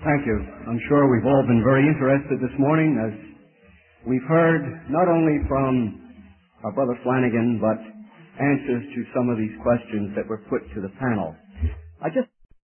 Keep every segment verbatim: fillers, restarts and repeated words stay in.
Thank you. I'm sure we've all been very interested this morning as we've heard not only from our brother Flanagan, but answers to some of these questions that were put to the panel. I just...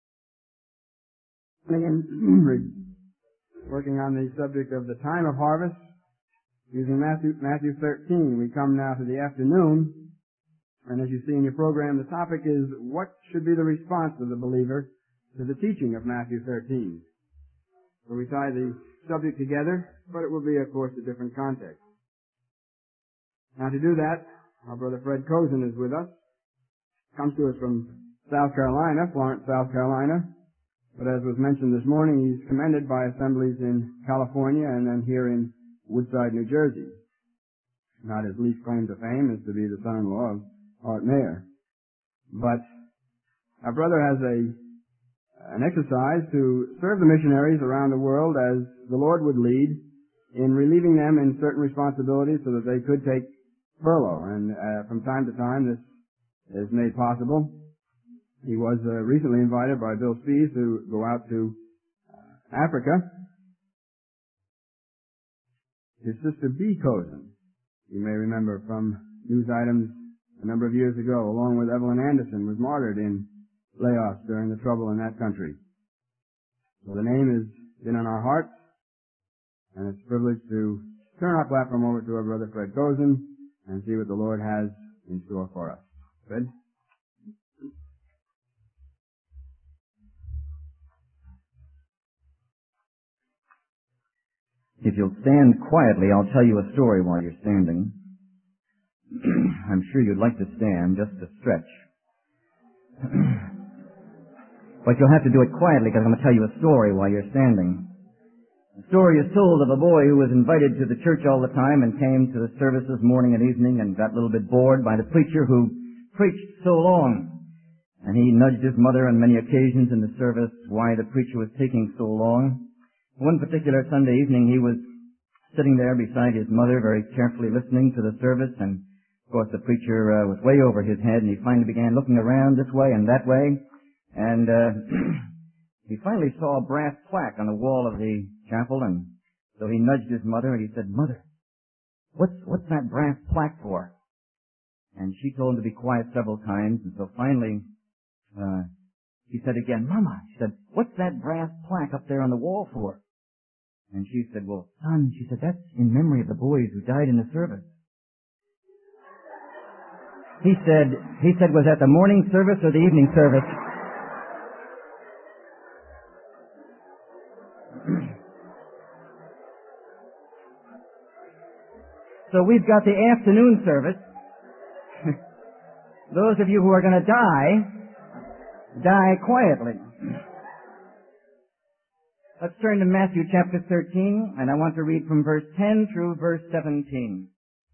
Flanagan, working on the subject of the time of harvest, using Matthew, Matthew thirteen. We come now to the afternoon, and as you see in your program, the topic is what should be the response of the believer to the teaching of Matthew thirteen. So we tie the subject together, but it will be, of course, a different context. Now, to do that, our brother Fred Cozen is with us. Comes to us from South Carolina, Florence, South Carolina. But as was mentioned this morning, he's commended by assemblies in California and then here in Woodside, New Jersey. Not his least claim to fame is to be the son-in-law of Art Mayer. But our brother has a an exercise to serve the missionaries around the world as the Lord would lead in relieving them in certain responsibilities so that they could take furlough. And uh, from time to time this is made possible. He was uh, recently invited by Bill Spies to go out to uh, Africa. His sister Bee Cozen, you may remember from news items a number of years ago, along with Evelyn Anderson, was martyred in Laos during the trouble in that country. So the name has been on our hearts, and it's a privilege to turn our platform over to our brother Fred Cozen and see what the Lord has in store for us. Fred? If you'll stand quietly, I'll tell you a story while you're standing. I'm sure you'd like to stand just to stretch. But you'll have to do it quietly because I'm going to tell you a story while you're standing. The story is told of a boy who was invited to the church all the time and came to the services morning and evening and got a little bit bored by the preacher who preached so long. And he nudged his mother on many occasions in the service why the preacher was taking so long. One particular Sunday evening he was sitting there beside his mother very carefully listening to the service, and of course the preacher uh, was way over his head, and he finally began looking around this way and that way. And uh, he finally saw a brass plaque on the wall of the chapel, and so he nudged his mother, and he said, "Mother, what's what's that brass plaque for?" And she told him to be quiet several times, and so finally uh, he said again, "Mama," she said, "what's that brass plaque up there on the wall for?" And she said, "Well, son," she said, "that's in memory of the boys who died in the service." He said, he said, "Was that the morning service or the evening service?" So we've got the afternoon service. Those of you who are going to die, die quietly. Let's turn to Matthew chapter thirteen, and I want to read from verse ten through verse seventeen.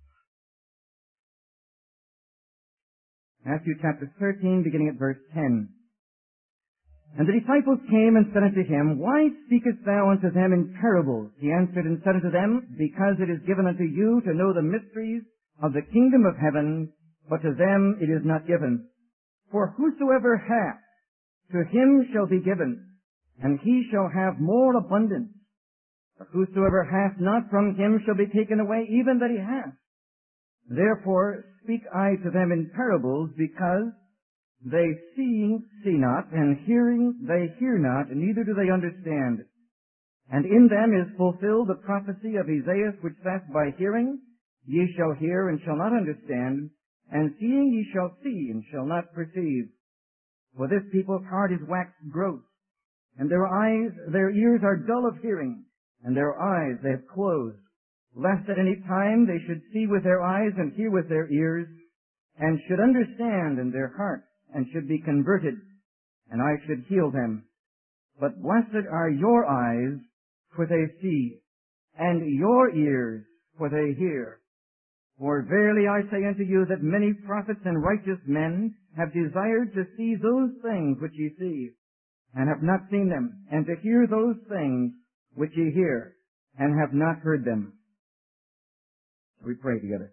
Matthew chapter thirteen, beginning at verse ten. "And the disciples came and said unto him, Why speakest thou unto them in parables? He answered and said unto them, Because it is given unto you to know the mysteries of the kingdom of heaven, but to them it is not given. For whosoever hath, to him shall be given, and he shall have more abundance. But whosoever hath not, from him shall be taken away even that he hath. Therefore speak I to them in parables, because they seeing see not, and hearing they hear not, and neither do they understand. And in them is fulfilled the prophecy of Isaiah, which saith, By hearing ye shall hear, and shall not understand, and seeing ye shall see, and shall not perceive. For this people's heart is waxed gross, and their eyes, their ears are dull of hearing, and their eyes they have closed, lest at any time they should see with their eyes, and hear with their ears, and should understand in their hearts, and should be converted, and I should heal them. But blessed are your eyes, for they see, and your ears, for they hear. For verily I say unto you that many prophets and righteous men have desired to see those things which ye see, and have not seen them, and to hear those things which ye hear, and have not heard them." We pray together.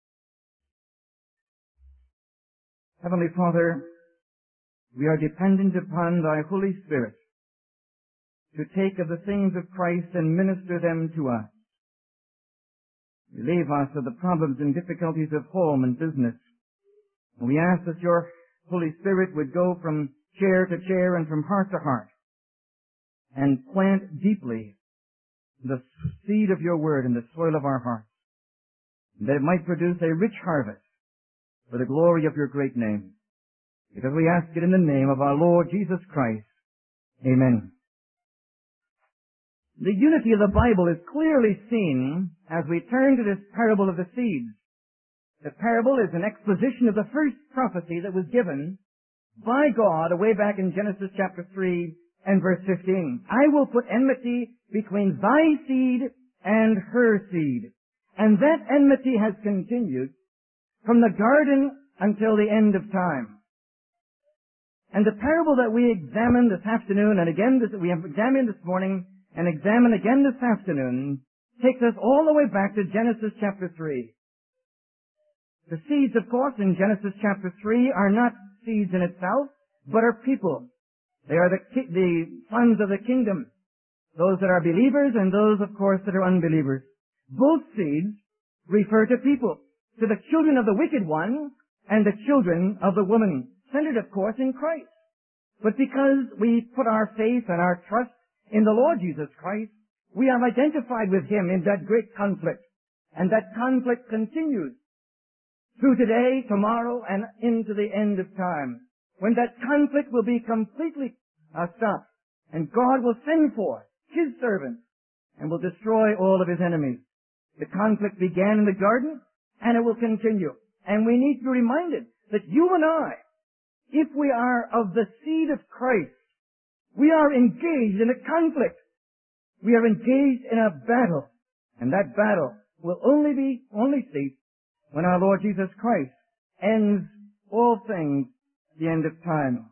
Heavenly Father, we are dependent upon Thy Holy Spirit to take of the things of Christ and minister them to us. Relieve us of the problems and difficulties of home and business. We ask that your Holy Spirit would go from chair to chair and from heart to heart and plant deeply the seed of your word in the soil of our hearts, that it might produce a rich harvest for the glory of your great name. Because we ask it in the name of our Lord Jesus Christ. Amen. The unity of the Bible is clearly seen as we turn to this parable of the seeds. The parable is an exposition of the first prophecy that was given by God way back in Genesis chapter three and verse fifteen. I will put enmity between thy seed and her seed. And that enmity has continued from the garden until the end of time. And the parable that we examined this afternoon, and again this, we have examined this morning, and examine again this afternoon, takes us all the way back to Genesis chapter three. The seeds, of course, in Genesis chapter three are not seeds in itself, but are people. They are the, ki- the sons of the kingdom. Those that are believers and those, of course, that are unbelievers. Both seeds refer to people, to the children of the wicked one and the children of the woman, centered, of course, in Christ. But because we put our faith and our trust in the Lord Jesus Christ, we have identified with Him in that great conflict. And that conflict continues through today, tomorrow, and into the end of time, when that conflict will be completely uh, stopped, and God will send forth His servants and will destroy all of His enemies. The conflict began in the garden, and it will continue. And we need to be reminded that you and I, if we are of the seed of Christ, we are engaged in a conflict. We are engaged in a battle. And that battle will only be, only cease when our Lord Jesus Christ ends all things at the end of time.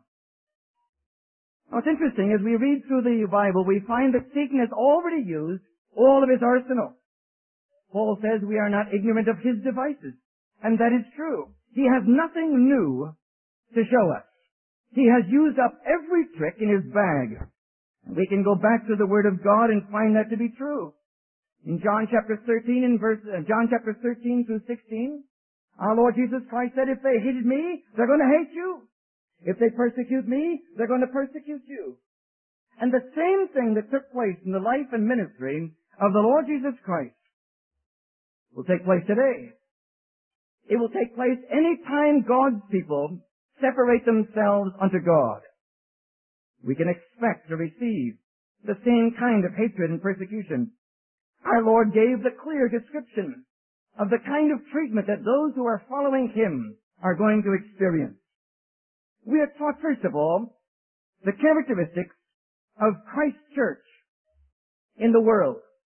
Now it's interesting, as we read through the Bible, we find that Satan has already used all of his arsenal. Paul says we are not ignorant of his devices. And that is true. He has nothing new to show us. He has used up every trick in his bag. And we can go back to the Word of God and find that to be true. In John chapter thirteen, in verse, uh, John chapter thirteen through sixteen, our Lord Jesus Christ said, if they hated me, they're going to hate you. If they persecute me, they're going to persecute you. And the same thing that took place in the life and ministry of the Lord Jesus Christ will take place today. It will take place any time God's people separate themselves unto God. We can expect to receive the same kind of hatred and persecution. Our Lord gave the clear description of the kind of treatment that those who are following Him are going to experience. We are taught, first of all, the characteristics of Christ's church in the world.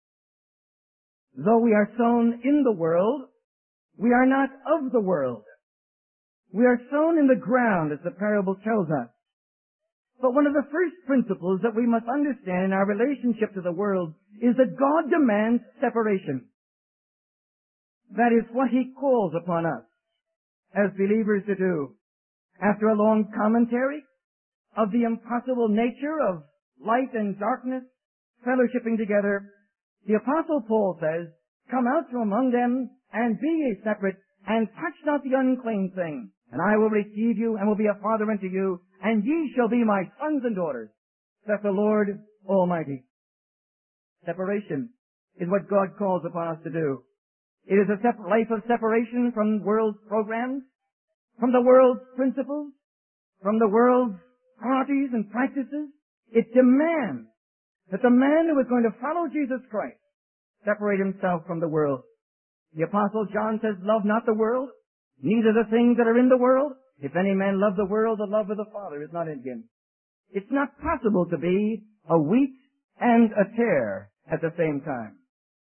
Though we are sown in the world, we are not of the world. We are sown in the ground, as the parable tells us. But one of the first principles that we must understand in our relationship to the world is that God demands separation. That is what He calls upon us as believers to do. After a long commentary of the impossible nature of light and darkness fellowshipping together, the Apostle Paul says, come out from among them and be ye separate, and touch not the unclean thing. And I will receive you, and will be a father unto you, and ye shall be my sons and daughters, saith the Lord Almighty. Separation is what God calls upon us to do. It is a sep- life of separation from the world's programs, from the world's principles, from the world's parties and practices. It demands that the man who is going to follow Jesus Christ separate himself from the world. The Apostle John says, love not the world, neither the things that are in the world. If any man love the world, the love of the Father is not in him. It's not possible to be a wheat and a tare at the same time.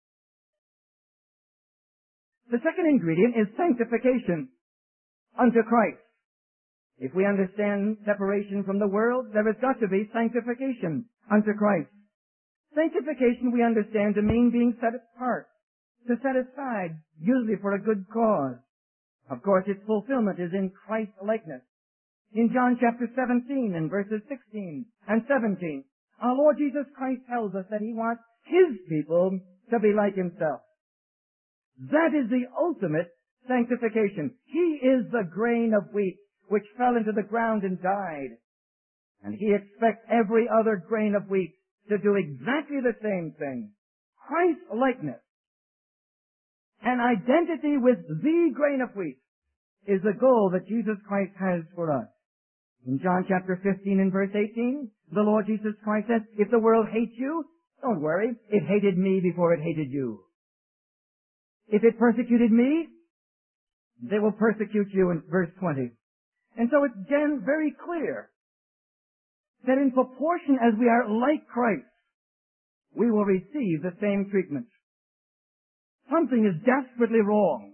The second ingredient is sanctification unto Christ. If we understand separation from the world, there has got to be sanctification unto Christ. Sanctification we understand to mean being set apart, to set aside, usually for a good cause. Of course, its fulfillment is in Christ's likeness. In John chapter seventeen and verses sixteen and seventeen, Our Lord Jesus Christ tells us that He wants His people to be like Himself. That is the ultimate sanctification. He is the grain of wheat which fell into the ground and died. And He expects every other grain of wheat to do exactly the same thing. Christ-likeness, an identity with the grain of wheat, is the goal that Jesus Christ has for us. In John chapter fifteen and verse eighteen, the Lord Jesus Christ says, if the world hates you, don't worry, it hated me before it hated you. If it persecuted me, they will persecute you in verse twenty. And so it's again very clear that in proportion as we are like Christ, we will receive the same treatment. Something is desperately wrong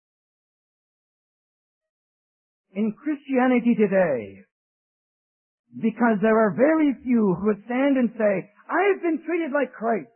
in Christianity today, because there are very few who would stand and say, I've been treated like Christ.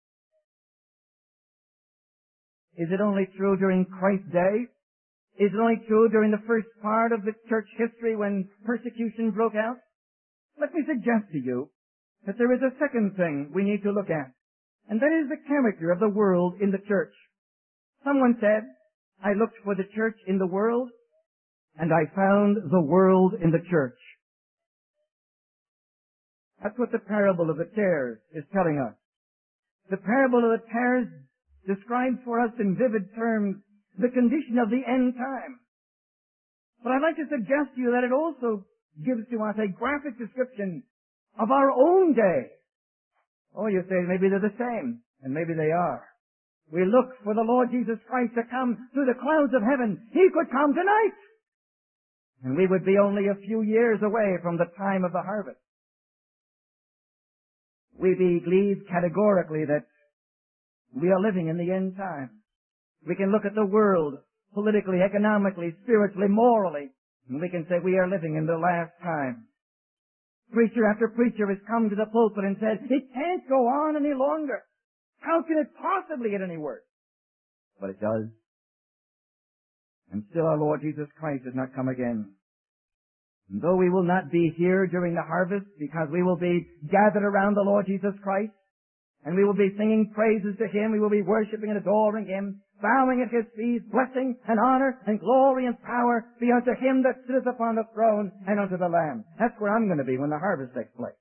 Is it only true during Christ's day? Is it only true during the first part of the church history when persecution broke out? Let me suggest to you that there is a second thing we need to look at, and that is the character of the world in the church. Someone said, I looked for the church in the world, and I found the world in the church. That's what the parable of the tares is telling us. The parable of the tares describes for us in vivid terms the condition of the end time. But I'd like to suggest to you that it also gives to us a graphic description of our own day. Oh, you say maybe they're the same, and maybe they are. We look for the Lord Jesus Christ to come through the clouds of heaven. He could come tonight! And we would be only a few years away from the time of the harvest. We believe categorically that we are living in the end time. We can look at the world politically, economically, spiritually, morally, and we can say we are living in the last time. Preacher after preacher has come to the pulpit and said, it can't go on any longer. How can it possibly get any worse? But it does. And still our Lord Jesus Christ has not come again. And though we will not be here during the harvest because we will be gathered around the Lord Jesus Christ, and we will be singing praises to Him, we will be worshiping and adoring Him, bowing at His feet, blessing and honor and glory and power be unto Him that sitteth upon the throne and unto the Lamb. That's where I'm going to be when the harvest takes place.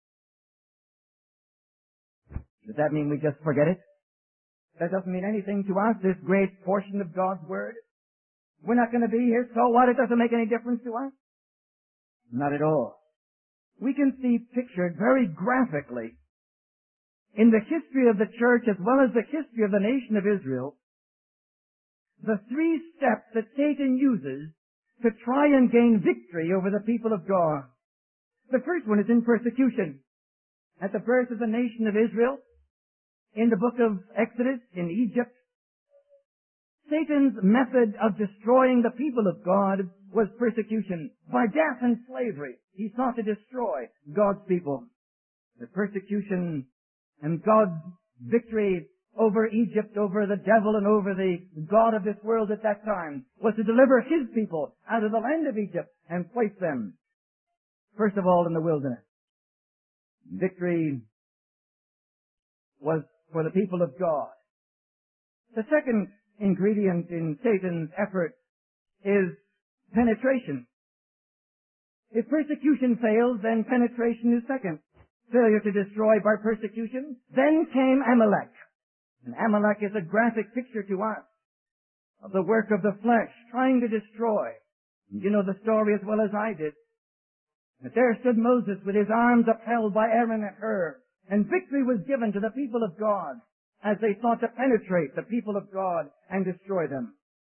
Does that mean we just forget it? That doesn't mean anything to us, this great portion of God's Word. We're not going to be here, so what? It doesn't make any difference to us? Not at all. We can see pictured very graphically in the history of the church as well as the history of the nation of Israel the three steps that Satan uses to try and gain victory over the people of God. The first one is in persecution. At the birth of the nation of Israel, in the book of Exodus, in Egypt, Satan's method of destroying the people of God was persecution. By death and slavery, he sought to destroy God's people. The persecution and God's victory over Egypt, over the devil, and over the god of this world at that time was to deliver His people out of the land of Egypt and place them, first of all, in the wilderness. Victory was for the people of God. The second ingredient in Satan's effort is penetration. If persecution fails, then penetration is second. Failure to destroy by persecution. Then came Amalek. And Amalek is a graphic picture to us of the work of the flesh, trying to destroy. You know the story as well as I did. That there stood Moses with his arms upheld by Aaron and Hur, and victory was given to the people of God as they sought to penetrate the people of God and destroy them.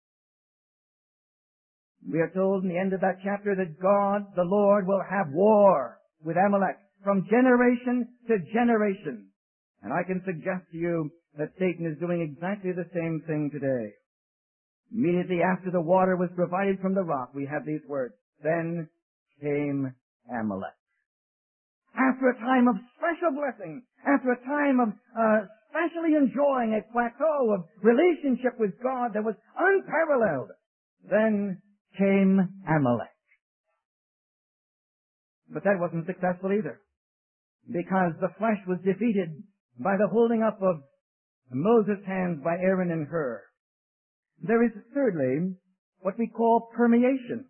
We are told in the end of that chapter that God, the Lord, will have war with Amalek from generation to generation. And I can suggest to you that Satan is doing exactly the same thing today. Immediately after the water was provided from the rock, we have these words, then came Amalek. After a time of special blessing, after a time of uh, specially enjoying a plateau of relationship with God that was unparalleled, then came Amalek. But that wasn't successful either. because the flesh was defeated by the holding up of Moses' hands by Aaron and Hur. There is thirdly what we call permeation.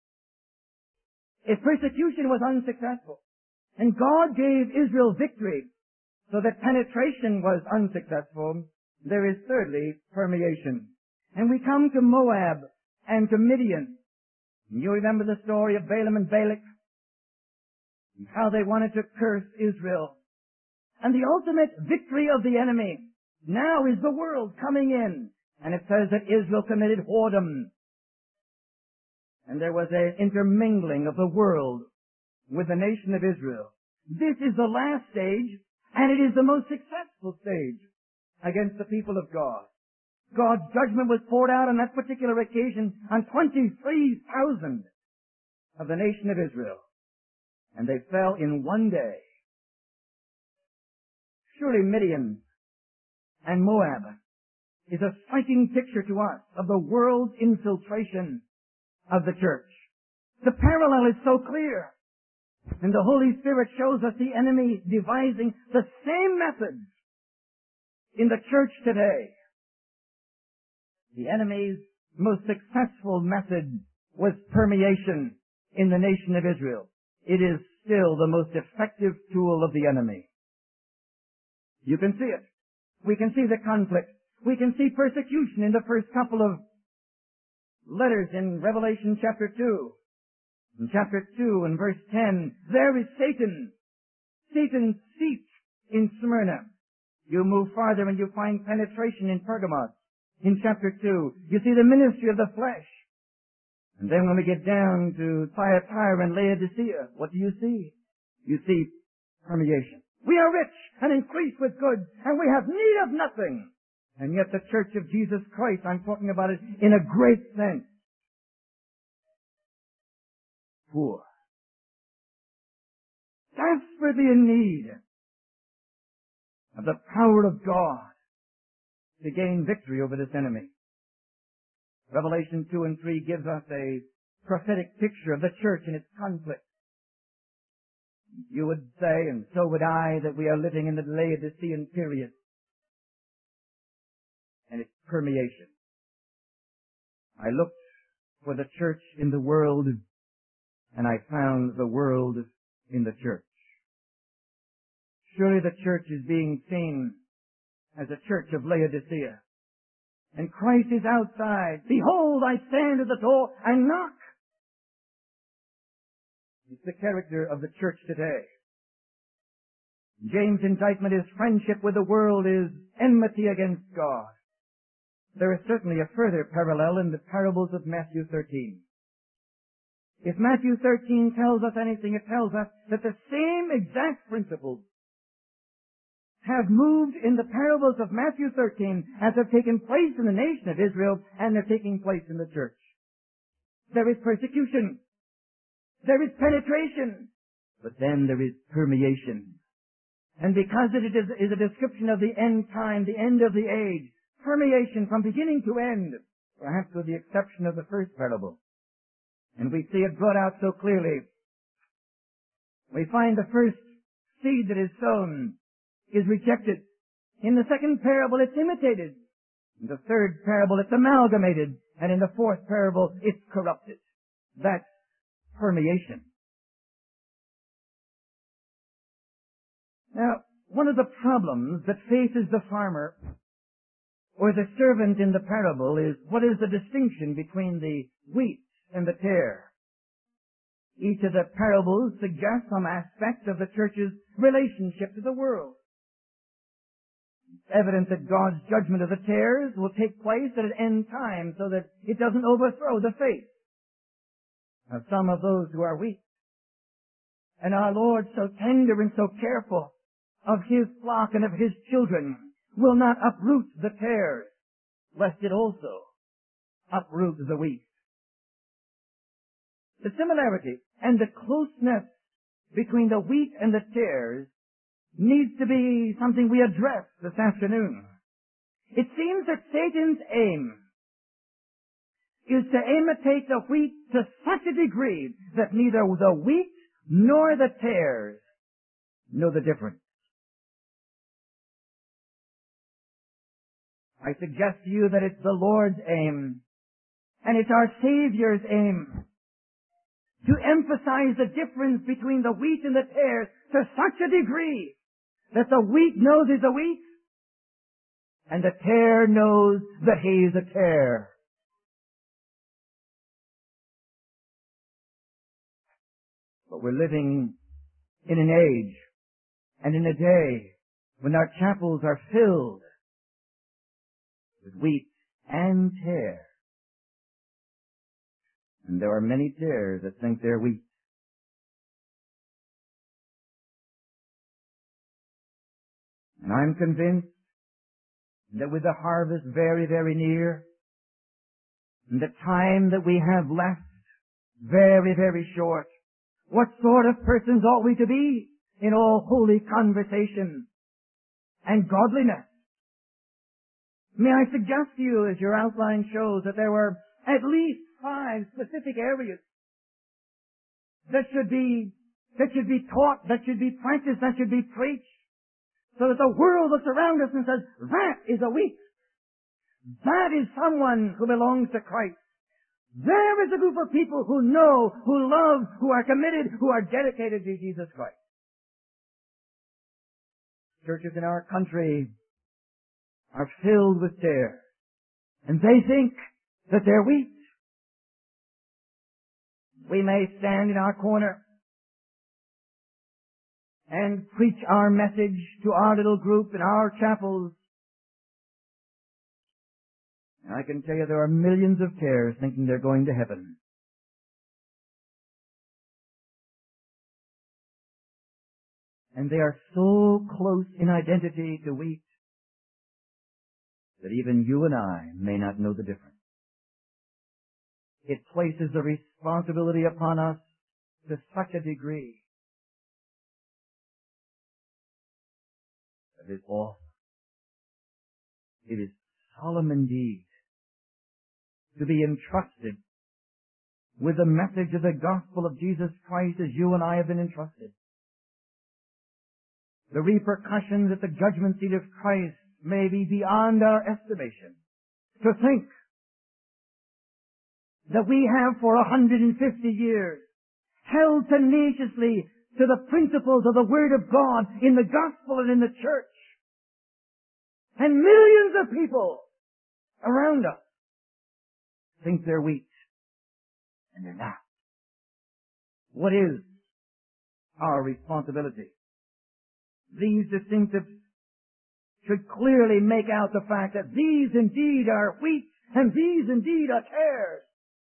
If persecution was unsuccessful and God gave Israel victory so that penetration was unsuccessful, there is thirdly permeation. And we come to Moab and to Midian. You remember the story of Balaam and Balak, and how they wanted to curse Israel. And the ultimate victory of the enemy now is the world coming in. And it says that Israel committed whoredom. And there was an intermingling of the world with the nation of Israel. This is the last stage, and it is the most successful stage against the people of God. God's judgment was poured out on that particular occasion on twenty-three thousand of the nation of Israel. And they fell in one day. Surely Midian and Moab is a striking picture to us of the world's infiltration of the church. The parallel is so clear. And the Holy Spirit shows us the enemy devising the same methods in the church today. The enemy's most successful method was permeation in the nation of Israel. It is still the most effective tool of the enemy. You can see it. We can see the conflict. We can see persecution in the first couple of letters in Revelation chapter two. In chapter two and verse ten, there is Satan. Satan's seat in Smyrna. You move farther and you find penetration in Pergamos. In chapter two, you see the ministry of the flesh. And then when we get down to Thyatira and Laodicea, what do you see? You see permeation. We are rich and increased with goods, and we have need of nothing. And yet the Church of Jesus Christ, I'm talking about it in a great sense, poor, desperately in need of the power of God to gain victory over this enemy. Revelation two and three gives us a prophetic picture of the church and its conflict. You would say, and so would I, that we are living in the Laodicean period and its permeation. I looked for the church in the world, and I found the world in the church. Surely the church is being seen as a church of Laodicea. And Christ is outside. Behold, I stand at the door and knock. It's the character of the church today. James' indictment is friendship with the world is enmity against God. There is certainly a further parallel in the parables of Matthew thirteen. If Matthew thirteen tells us anything, it tells us that the same exact principles have moved in the parables of Matthew thirteen as have taken place in the nation of Israel, and they're taking place in the church. There is persecution. There is penetration. But then there is permeation. And because it is, is a description of the end time, the end of the age, permeation from beginning to end, perhaps with the exception of the first parable. And we see it brought out so clearly. We find the first seed that is sown is rejected. In the second parable, it's imitated. In the third parable, it's amalgamated. And in the fourth parable, it's corrupted. That's permeation. Now, one of the problems that faces the farmer or the servant in the parable is, what is the distinction between the wheat and the tare? Each of the parables suggests some aspect of the church's relationship to the world. It's evident that God's judgment of the tares will take place at an end time so that it doesn't overthrow the faith of some of those who are weak. And our Lord, so tender and so careful of His flock and of His children, will not uproot the tares, lest it also uproot the wheat. The similarity and the closeness between the wheat and the tares needs to be something we address this afternoon. It seems that Satan's aim is to imitate the wheat to such a degree that neither the wheat nor the tares know the difference. I suggest to you that it's the Lord's aim, and it's our Savior's aim, to emphasize the difference between the wheat and the tares to such a degree that the wheat knows he's a wheat, and the tare knows that he's a tare. But we're living in an age and in a day when our chapels are filled with wheat and tare. And there are many tares that think they're wheat. And I'm convinced that with the harvest very, very near, and the time that we have left very, very short, what sort of persons ought we to be in all holy conversation and godliness? May I suggest to you, as your outline shows, that there were at least five specific areas that should be, that should be taught, that should be practiced, that should be preached, so that the world looks around us and says, that is a wheat. That is someone who belongs to Christ. There is a group of people who know, who love, who are committed, who are dedicated to Jesus Christ. Churches in our country are filled with tares, and they think that they're wheat. We may stand in our corner and preach our message to our little group in our chapels. And I can tell you there are millions of tares thinking they're going to heaven. And they are so close in identity to wheat that even you and I may not know the difference. It places the responsibility upon us to such a degree that it is awful. It is solemn indeed to be entrusted with the message of the gospel of Jesus Christ as you and I have been entrusted. The repercussions at the judgment seat of Christ may be beyond our estimation. To think that we have for one hundred fifty years held tenaciously to the principles of the Word of God in the gospel and in the church, and millions of people around us think they're wheat, and they're not. What is our responsibility? These distinctives should clearly make out the fact that these indeed are wheat, and these indeed are tares.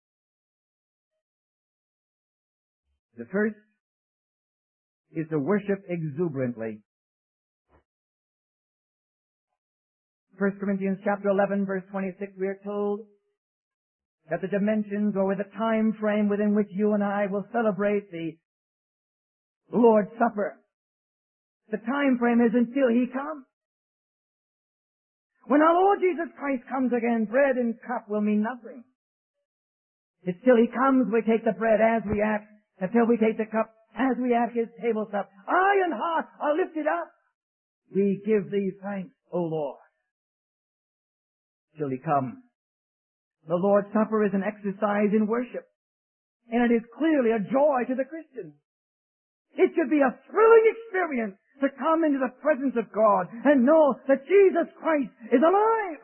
The first is to worship exuberantly. First Corinthians chapter eleven, verse twenty-six, we are told that the dimensions or the time frame within which you and I will celebrate the Lord's Supper, the time frame is until He comes. When our Lord Jesus Christ comes again, bread and cup will mean nothing. It's till He comes we take the bread as we act, until we take the cup as we act His table cup. Eye and heart are lifted up. We give Thee thanks, O Lord, till He comes. The Lord's Supper is an exercise in worship, and it is clearly a joy to the Christian. It should be a thrilling experience to come into the presence of God and know that Jesus Christ is alive.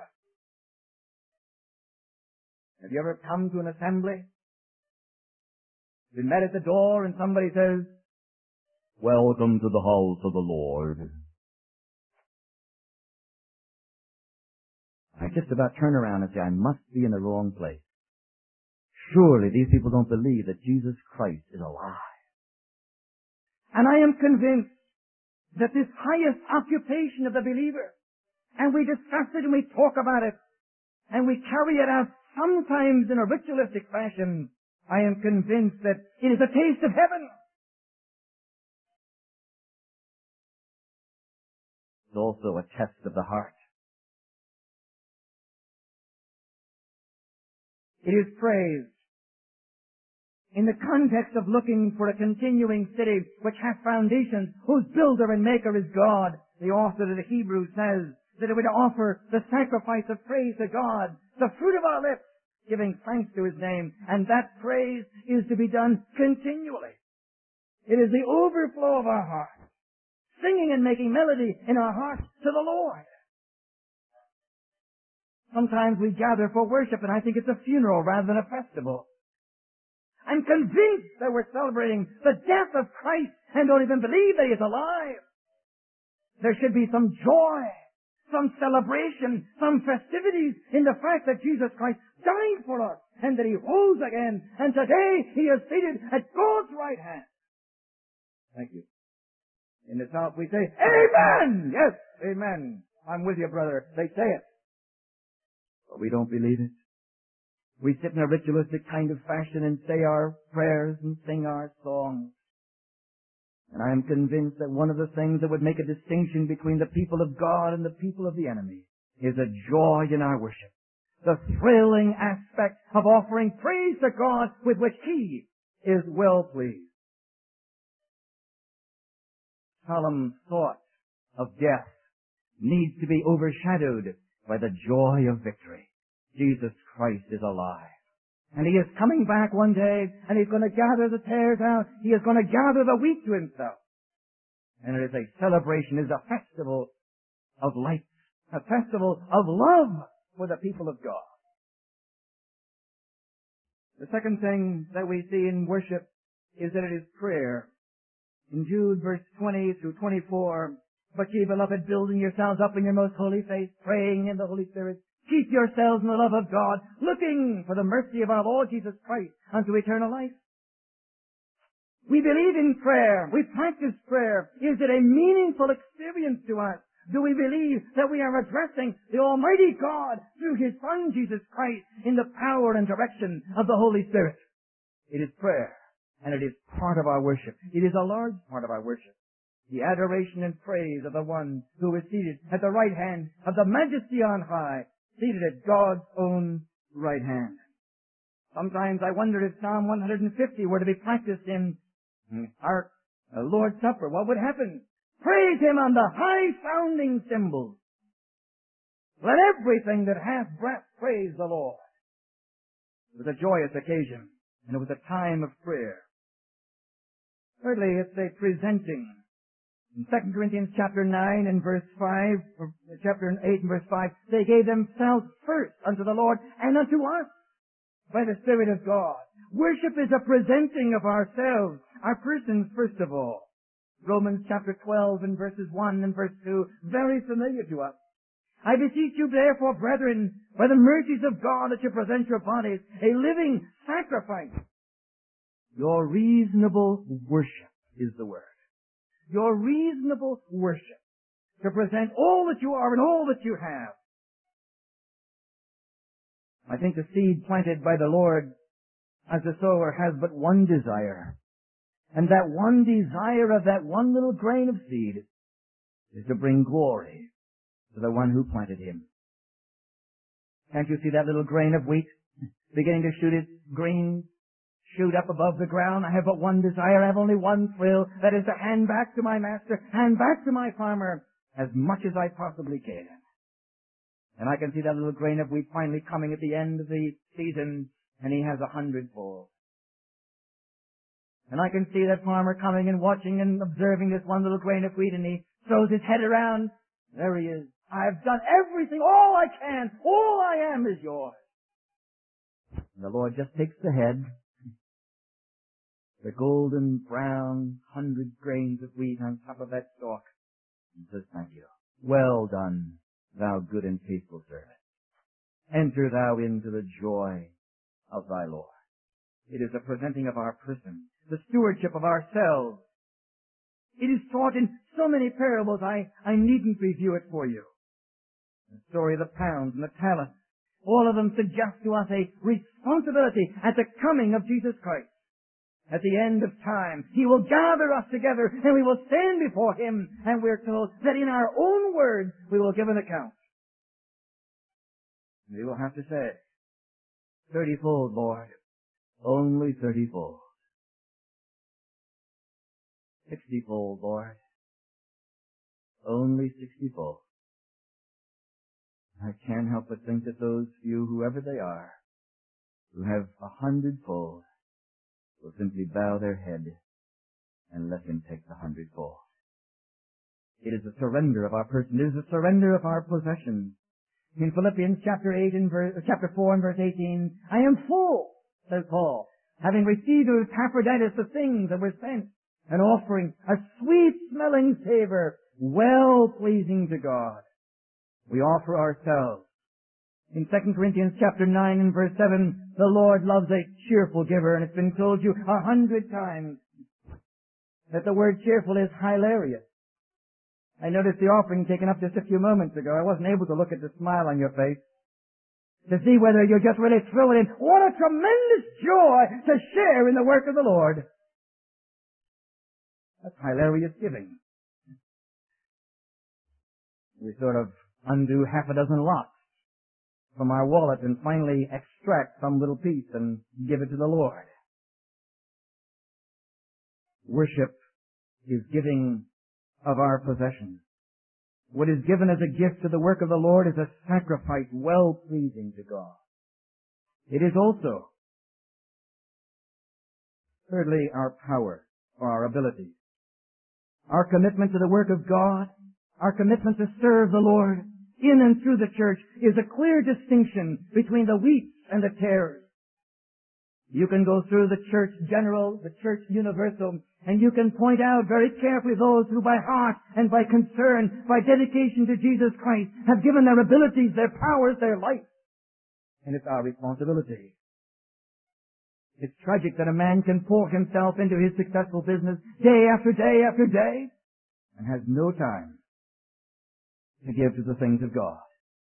Have you ever come to an assembly, been met at the door, and somebody says, "Welcome to the house of the Lord"? I just about turn around and say, I must be in the wrong place. Surely these people don't believe that Jesus Christ is alive. And I am convinced that this highest occupation of the believer, and we discuss it and we talk about it, and we carry it out sometimes in a ritualistic fashion, I am convinced that it is a taste of heaven. It's also a test of the heart. It is praised in the context of looking for a continuing city which hath foundations, whose builder and maker is God, the author of the Hebrews says that it would offer the sacrifice of praise to God, the fruit of our lips, giving thanks to His name, and that praise is to be done continually. It is the overflow of our hearts, singing and making melody in our hearts to the Lord. Sometimes we gather for worship, and I think it's a funeral rather than a festival. I'm convinced that we're celebrating the death of Christ and don't even believe that He is alive. There should be some joy, some celebration, some festivities in the fact that Jesus Christ died for us and that He rose again, and today He is seated at God's right hand. Thank you. In the South we say, Amen! Yes, Amen. I'm with you, brother. They say it. But we don't believe it. We sit in a ritualistic kind of fashion and say our prayers and sing our songs. And I am convinced that one of the things that would make a distinction between the people of God and the people of the enemy is a joy in our worship. The thrilling aspect of offering praise to God with which He is well pleased. Solemn thought of death needs to be overshadowed by the joy of victory. Jesus Christ is alive. And He is coming back one day, and He's going to gather the tares out. He is going to gather the wheat to Himself. And it is a celebration, it is a festival of lights, a festival of love for the people of God. The second thing that we see in worship is that it is prayer. In Jude verse twenty through twenty-four, but ye beloved, building yourselves up in your most holy faith, praying in the Holy Spirit, keep yourselves in the love of God, looking for the mercy of our Lord Jesus Christ unto eternal life. We believe in prayer. We practice prayer. Is it a meaningful experience to us? Do we believe that we are addressing the Almighty God through His Son, Jesus Christ, in the power and direction of the Holy Spirit? It is prayer, and it is part of our worship. It is a large part of our worship. The adoration and praise of the one who is seated at the right hand of the Majesty on high, seated at God's own right hand. Sometimes I wonder if Psalm one hundred fifty were to be practiced in our Lord's Supper, what would happen? Praise Him on the high-sounding cymbals. Let everything that hath breath praise the Lord. It was a joyous occasion, and it was a time of prayer. Thirdly, it's a presenting. In Second Corinthians chapter nine and verse five, or chapter eight and verse five, they gave themselves first unto the Lord and unto us by the Spirit of God. Worship is a presenting of ourselves, our persons first of all. Romans chapter twelve and verses one and verse two, very familiar to us. I beseech you therefore, brethren, by the mercies of God, that you present your bodies a living sacrifice. Your reasonable worship is the word. Your reasonable worship, to present all that you are and all that you have. I think the seed planted by the Lord as the sower has but one desire. And that one desire of that one little grain of seed is to bring glory to the one who planted him. Can't you see that little grain of wheat beginning to shoot its green shoot up above the ground? I have but one desire. I have only one thrill. That is to hand back to my master, hand back to my farmer as much as I possibly can. And I can see that little grain of wheat finally coming at the end of the season, and he has a hundredfold. And I can see that farmer coming and watching and observing this one little grain of wheat, and he throws his head around. There he is. I've done everything, all I can. All I am is yours. And the Lord just takes the head, the golden brown hundred grains of wheat on top of that stalk, and says, thank you. Well done, thou good and faithful servant. Enter thou into the joy of thy Lord. It is the presenting of our person, the stewardship of ourselves. It is taught in so many parables, I, I needn't review it for you. The story of the pounds and the talents, all of them suggest to us a responsibility at the coming of Jesus Christ. At the end of time, He will gather us together and we will stand before Him, and we're told that in our own words we will give an account. We will have to say, thirtyfold, Lord, only thirty-fold. Sixty-fold, Lord. Only sixty-fold. I can't help but think that those few, whoever they are, who have a hundredfold, will simply bow their head and let him take the hundredfold. It is a surrender of our person. It is a surrender of our possessions. In Philippians chapter eight and verse, chapter four and verse eighteen, I am full, says Paul, having received of Epaphroditus the things that were sent, an offering, a sweet-smelling savor, well-pleasing to God. We offer ourselves. In Second Corinthians chapter nine and verse seven, the Lord loves a cheerful giver, and it's been told you a hundred times that the word cheerful is hilarious. I noticed the offering taken up just a few moments ago. I wasn't able to look at the smile on your face to see whether you're just really thrilled in. What a tremendous joy to share in the work of the Lord. That's hilarious giving. We sort of undo half a dozen lots from our wallet and finally extract some little piece and give it to the Lord. Worship is giving of our possessions. What is given as a gift to the work of the Lord is a sacrifice well-pleasing to God. It is also, thirdly, our power or our abilities. Our commitment to the work of God, our commitment to serve the Lord in and through the church is a clear distinction between the wheats and the tares. You can go through the church general, the church universal, and you can point out very carefully those who by heart and by concern, by dedication to Jesus Christ, have given their abilities, their powers, their life. And it's our responsibility. It's tragic that a man can pour himself into his successful business day after day after day and has no time to give to the things of God.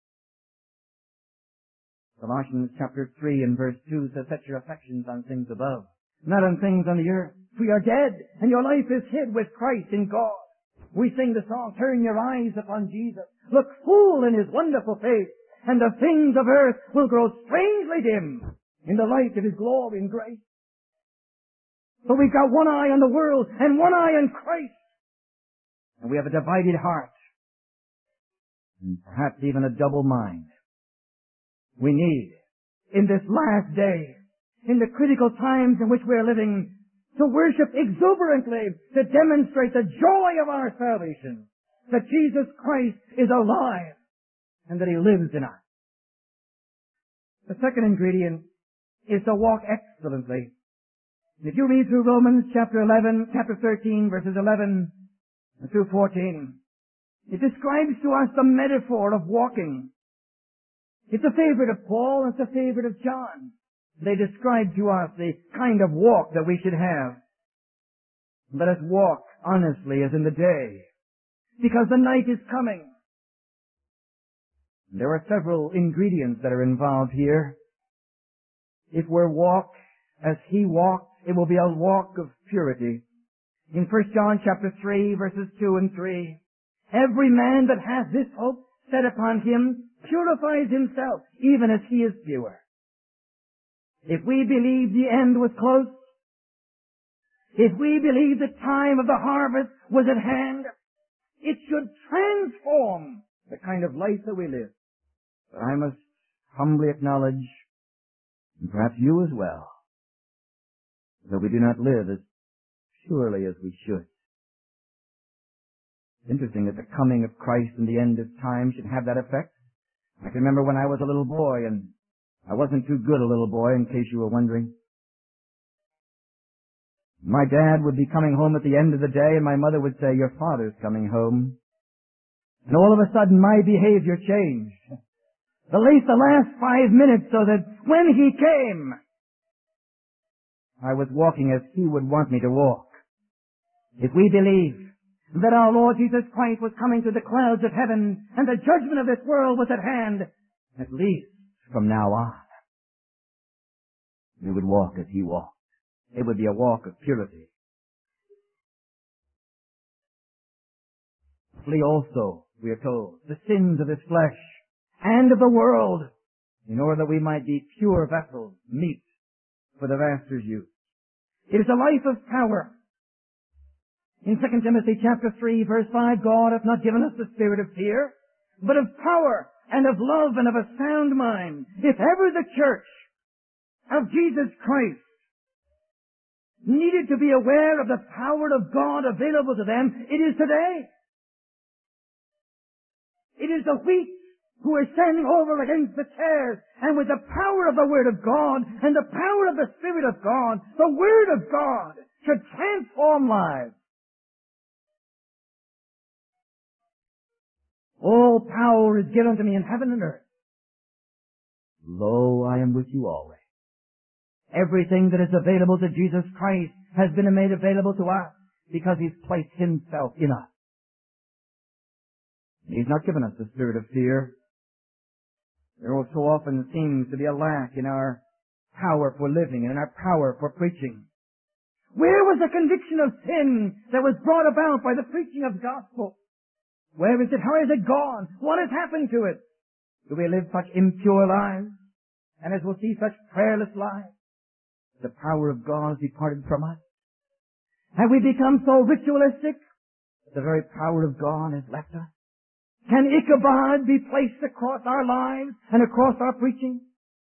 Colossians chapter three and verse two says, set your affections on things above, not on things on the earth. For you are dead, and your life is hid with Christ in God. We sing the song, turn your eyes upon Jesus. Look full in his wonderful face, and the things of earth will grow strangely dim in the light of his glory and grace. So we've got one eye on the world and one eye on Christ. And we have a divided heart, and perhaps even a double mind. We need, in this last day, in the critical times in which we are living, to worship exuberantly, to demonstrate the joy of our salvation, that Jesus Christ is alive and that he lives in us. The second ingredient is to walk excellently. If you read through Romans chapter eleven, chapter thirteen, verses eleven through fourteen, it describes to us the metaphor of walking. It's a favorite of Paul, it's a favorite of John. They describe to us the kind of walk that we should have. Let us walk honestly as in the day, because the night is coming. There are several ingredients that are involved here. If we walk as he walked, it will be a walk of purity. In First John chapter three, verses two and three, every man that hath this hope set upon him purifies himself, even as he is pure. If we believe the end was close, if we believe the time of the harvest was at hand, it should transform the kind of life that we live. But I must humbly acknowledge, and perhaps you as well, that we do not live as purely as we should. It's interesting that the coming of Christ and the end of time should have that effect. I can remember when I was a little boy, and I wasn't too good a little boy, in case you were wondering. My dad would be coming home at the end of the day, and my mother would say, your father's coming home. And all of a sudden, my behavior changed. At least the last five minutes, so that when he came, I was walking as he would want me to walk. If we believe that our Lord Jesus Christ was coming to the clouds of heaven, and the judgment of this world was at hand, at least from now on, we would walk as he walked. It would be a walk of purity. Flee also, we are told, the sins of this flesh and of the world, in order that we might be pure vessels, meet for the master's use. It is a life of power. In Second Timothy chapter three, verse five, God hath not given us the spirit of fear, but of power and of love and of a sound mind. If ever the church of Jesus Christ needed to be aware of the power of God available to them, it is today. It is the wheat who are standing over against the tares, and with the power of the Word of God and the power of the Spirit of God, the Word of God should transform lives. All power is given to me in heaven and earth. Lo, I am with you always. Everything that is available to Jesus Christ has been made available to us because He's placed Himself in us. He's not given us the spirit of fear. There so often seems to be a lack in our power for living and in our power for preaching. Where was the conviction of sin that was brought about by the preaching of the gospel? Where is it? How is it gone? What has happened to it? Do we live such impure lives? And as we'll see, such prayerless lives? The power of God has departed from us. Have we become so ritualistic that the very power of God has left us? Can Ichabod be placed across our lives and across our preaching?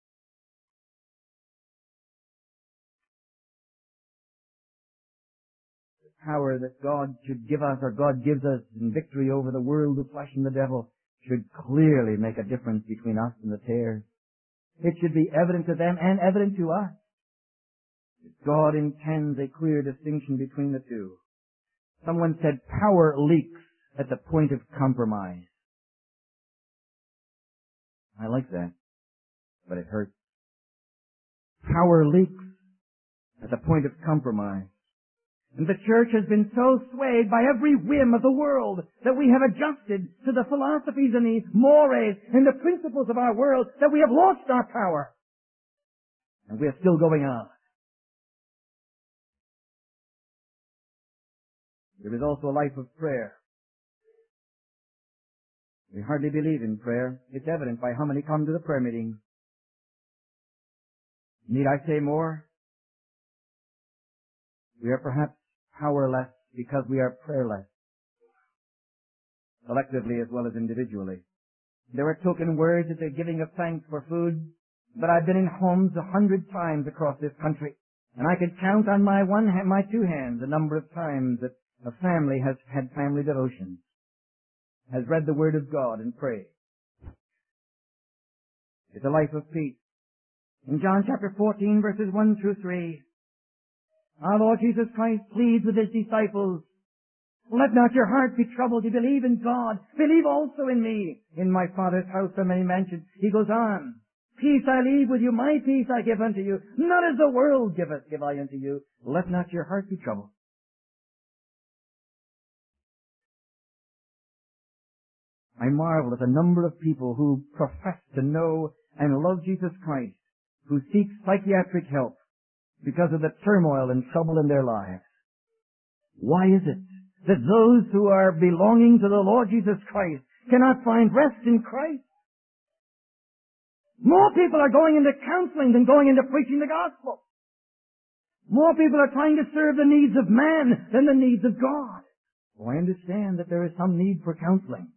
The power that God should give us, or God gives us in victory over the world, the flesh, and the devil, should clearly make a difference between us and the tares. It should be evident to them and evident to us. God intends a clear distinction between the two. Someone said power leaks at the point of compromise. I like that, but it hurts. Power leaks at the point of compromise. And the church has been so swayed by every whim of the world that we have adjusted to the philosophies and the mores and the principles of our world that we have lost our power. And we are still going on. There is also a life of prayer. We hardly believe in prayer. It's evident by how many come to the prayer meeting. Need I say more? We are perhaps powerless because we are prayerless, collectively as well as individually. There are token words at the giving of thanks for food, but I've been in homes a hundred times across this country, and I could count on my one hand, my two hands the number of times that a family has had family devotions, has read the Word of God and prayed. It's a life of peace. In John chapter fourteen, verses one through three, our Lord Jesus Christ pleads with His disciples, let not your heart be troubled. You believe in God. Believe also in me. In my Father's house are many mansions. He goes on. Peace I leave with you. My peace I give unto you. Not as the world giveth, give I unto you. Let not your heart be troubled. I marvel at the number of people who profess to know and love Jesus Christ, who seek psychiatric help because of the turmoil and trouble in their lives. Why is it that those who are belonging to the Lord Jesus Christ cannot find rest in Christ? More people are going into counseling than going into preaching the gospel. More people are trying to serve the needs of man than the needs of God. Oh, I understand that there is some need for counseling.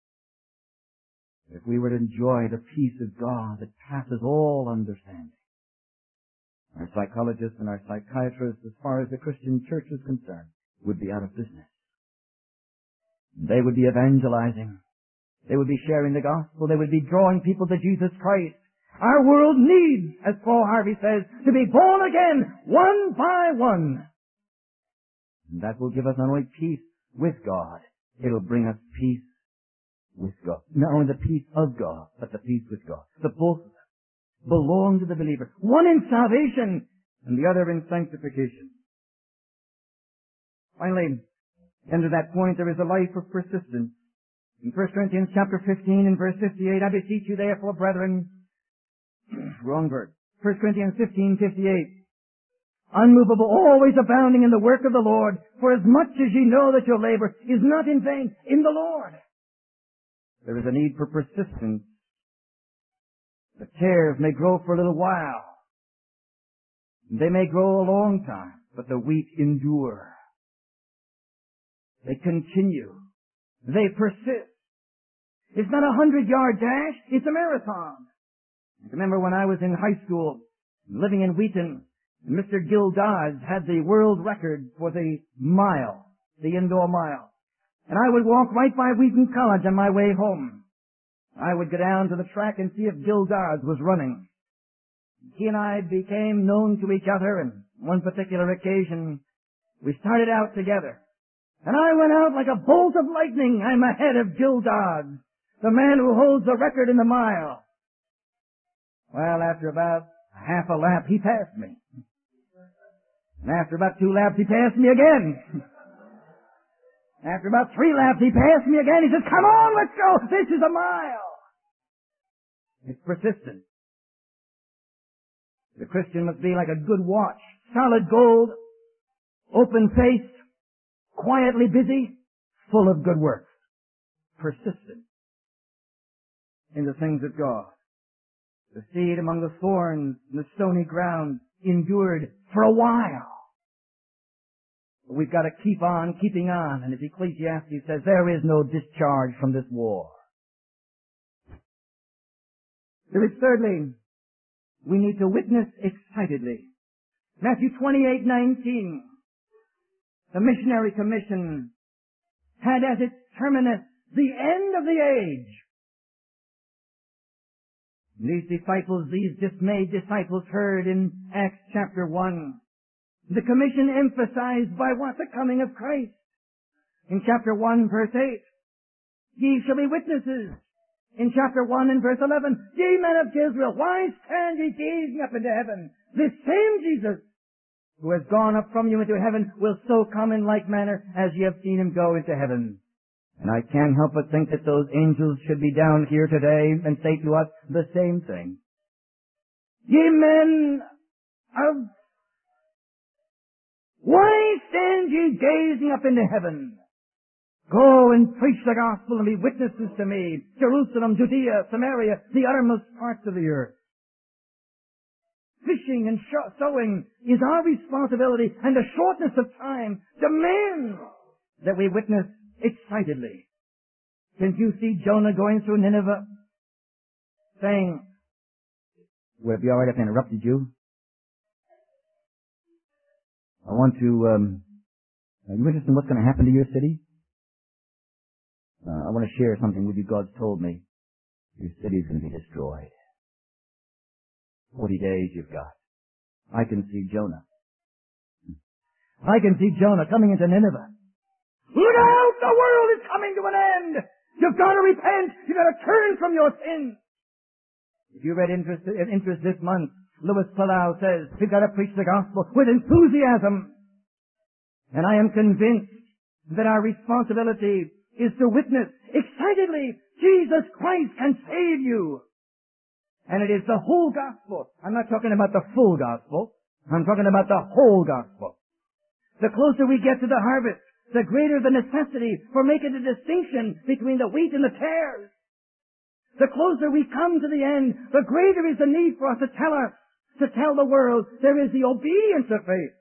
If we were to enjoy the peace of God that passes all understanding, our psychologists and our psychiatrists, as far as the Christian church is concerned, would be out of business. They would be evangelizing. They would be sharing the gospel. They would be drawing people to Jesus Christ. Our world needs, as Paul Harvey says, to be born again, one by one. And that will give us not only peace with God, it'll bring us peace with God. Not only the peace of God, but the peace with God. The both of them belong to the believer. One in salvation, and the other in sanctification. Finally, under that point, there is a life of persistence. In First Corinthians chapter fifteen and verse fifty-eight, I beseech you therefore, brethren, wrong verse. First Corinthians fifteen, fifty-eight. Unmovable, always abounding in the work of the Lord, for as much as ye know that your labor is not in vain in the Lord. There is a need for persistence. The tares may grow for a little while, They may grow a long time, but the wheat endure. They continue. They persist. It's not a hundred-yard dash, it's a marathon. I remember when I was in high school, living in Wheaton, Mister Gil Dodds had the world record for the mile, the indoor mile. And I would walk right by Wheaton College on my way home. I would go down to the track and see if Gil Dodds was running. He and I became known to each other, and one particular occasion, we started out together. And I went out like a bolt of lightning. I'm ahead of Gil Dodds, the man who holds the record in the mile. Well, after about half a lap, he passed me. And after about two laps, he passed me again. After about three laps, he passed me again. He says, come on, let's go. This is a mile. It's persistent. The Christian must be like a good watch. Solid gold, open-faced, quietly busy, full of good works. Persistent in the things of God. The seed among the thorns and the stony ground endured for a while. But we've got to keep on keeping on. And as Ecclesiastes says, there is no discharge from this war. There is thirdly, we need to witness excitedly. Matthew twenty-eight nineteen. The missionary commission had as its terminus the end of the age. These disciples, these dismayed disciples heard in Acts chapter one. The commission emphasized by what? The coming of Christ. In chapter one verse eight, ye shall be witnesses. In chapter one and verse eleven, ye men of Israel, why stand ye gazing up into heaven? This same Jesus, who has gone up from you into heaven, will so come in like manner as ye have seen him go into heaven. And I can't help but think that those angels should be down here today and say to us the same thing. Ye men of... Why stand ye gazing up into heaven? Go and preach the gospel and be witnesses to me. Jerusalem, Judea, Samaria, the uttermost parts of the earth. Fishing and sh- sowing is our responsibility, and the shortness of time demands that we witness excitedly. Can't you see Jonah going through Nineveh saying, would it be all right if I interrupted you? I want to, um, are you interested in what's going to happen to your city? Uh, I want to share something with you God's told me. Your city is going to be destroyed. Forty days you've got. I can see Jonah. I can see Jonah coming into Nineveh. Look out! The world is coming to an end! You've got to repent! You've got to turn from your sins! If you read interest, interest this month, Louis Palau says, we've got to preach the gospel with enthusiasm. And I am convinced that our responsibility is to witness excitedly, Jesus Christ can save you. And it is the whole gospel. I'm not talking about the full gospel. I'm talking about the whole gospel. The closer we get to the harvest, the greater the necessity for making a distinction between the wheat and the tares. The closer we come to the end, the greater is the need for us to tell us, to tell the world, there is the obedience of faith.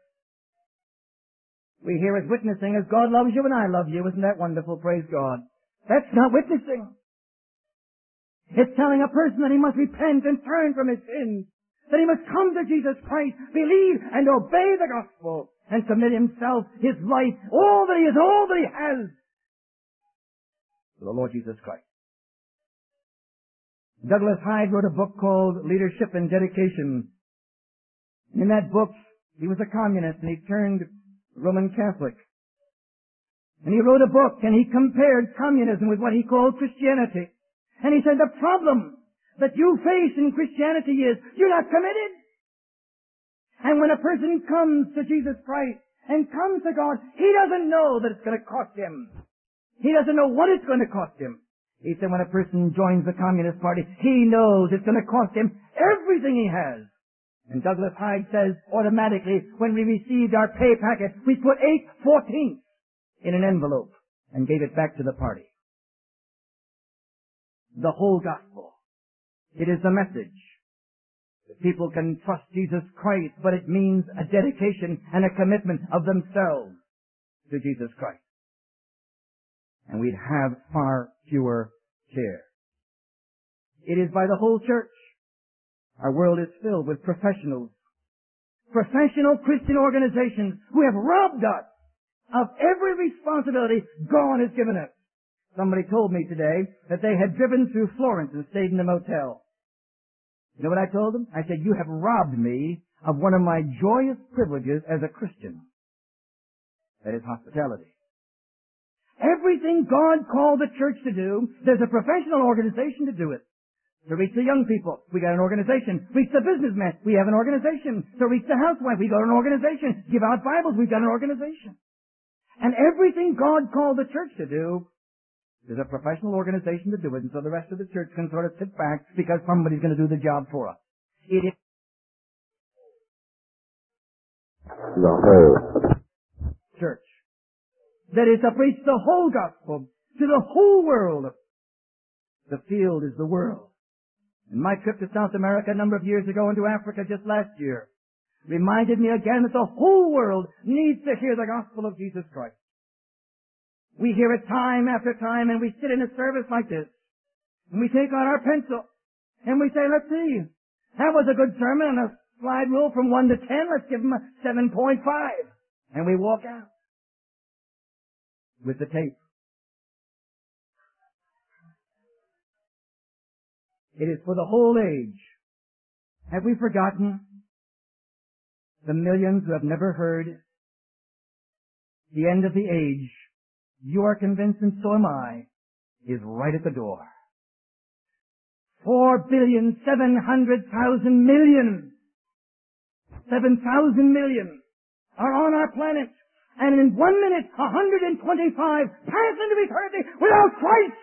We hear as witnessing as God loves you and I love you. Isn't that wonderful? Praise God. That's not witnessing. It's telling a person that he must repent and turn from his sins, that he must come to Jesus Christ, believe and obey the gospel, and commit himself, his life, all that he is, all that he has, to the Lord Jesus Christ. Douglas Hyde wrote a book called Leadership and Dedication. In that book, he was a communist and he turned Roman Catholic. And he wrote a book and he compared communism with what he called Christianity. And he said the problem that you face in Christianity is you're not committed. And when a person comes to Jesus Christ and comes to God, he doesn't know that it's going to cost him. He doesn't know what it's going to cost him. He said when a person joins the Communist Party, he knows it's going to cost him everything he has. And Douglas Hyde says automatically when we received our pay packet, we put eight fourteenths in an envelope and gave it back to the party. The whole gospel. It is the message. that people can trust Jesus Christ, but it means a dedication and a commitment of themselves to Jesus Christ. And we'd have far fewer cares. It is by the whole church. Our world is filled with professionals, professional Christian organizations who have robbed us of every responsibility God has given us. Somebody told me today that they had driven through Florence and stayed in a motel. You know what I told them? I said, you have robbed me of one of my joyous privileges as a Christian. That is hospitality. Everything God called the church to do, there's a professional organization to do it. To reach the young people, we got an organization. Reach the businessmen, we have an organization. To reach the housewife, we got an organization. Give out Bibles, we've got an organization. And everything God called the church to do, there's a professional organization to do it, and so the rest of the church can sort of sit back because somebody's going to do the job for us. It is the whole church that is to preach the whole gospel to the whole world. The field is the world. And my trip to South America a number of years ago and to Africa just last year reminded me again that the whole world needs to hear the gospel of Jesus Christ. We hear it time after time, and we sit in a service like this, and we take out our pencil, and we say, let's see, that was a good sermon on a slide rule from one to ten, let's give them a seven point five. And we walk out with the tape. It is for the whole age. Have we forgotten the millions who have never heard the end of the age? You are convinced, and so am I, is right at the door. Four billion, seven hundred thousand million, seven thousand million are on our planet, and in one minute, one hundred twenty-five pass into eternity without Christ.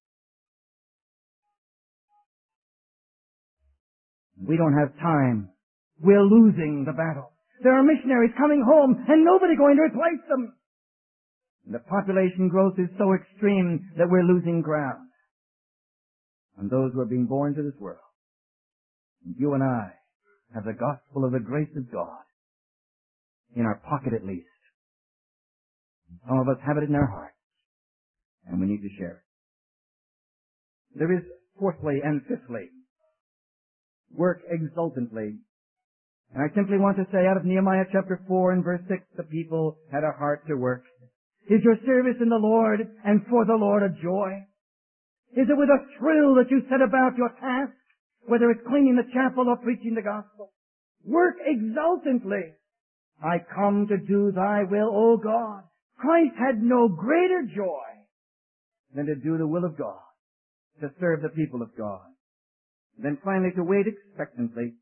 We don't have time. We're losing the battle. There are missionaries coming home and nobody going to replace them. And the population growth is so extreme that we're losing ground. And those who are being born to this world, and you and I, have the gospel of the grace of God in our pocket at least. Some of us have it in our hearts, and we need to share it. There is fourthly and fifthly, work exultantly. And I simply want to say out of Nehemiah chapter four and verse six, the people had a heart to work. Is your service in the Lord and for the Lord a joy? Is it with a thrill that you set about your task, whether it's cleaning the chapel or preaching the gospel? Work exultantly. I come to do thy will, O God. Christ had no greater joy than to do the will of God, to serve the people of God. Then finally to wait expectantly.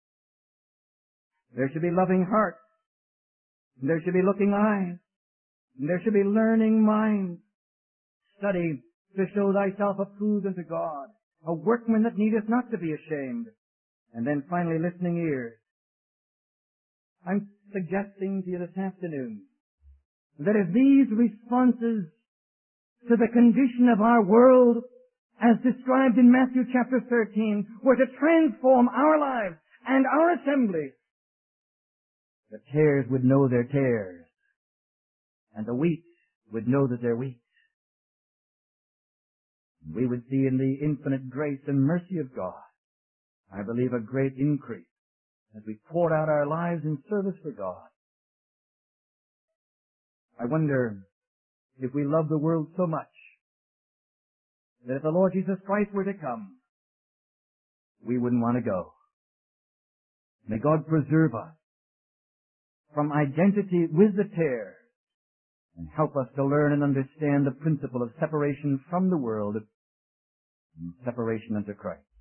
There should be loving hearts. And there should be looking eyes. And there should be learning minds. Study to show thyself approved unto God, a workman that needeth not to be ashamed. And then finally listening ears. I'm suggesting to you this afternoon that if these responses to the condition of our world as described in Matthew chapter thirteen were to transform our lives and our assemblies, the tares would know their tares, and the wheat would know that they're wheat. We would see in the infinite grace and mercy of God, I believe, a great increase as we poured out our lives in service for God. I wonder if we love the world so much that if the Lord Jesus Christ were to come, we wouldn't want to go. May God preserve us from identity with the tares and help us to learn and understand the principle of separation from the world and separation unto Christ.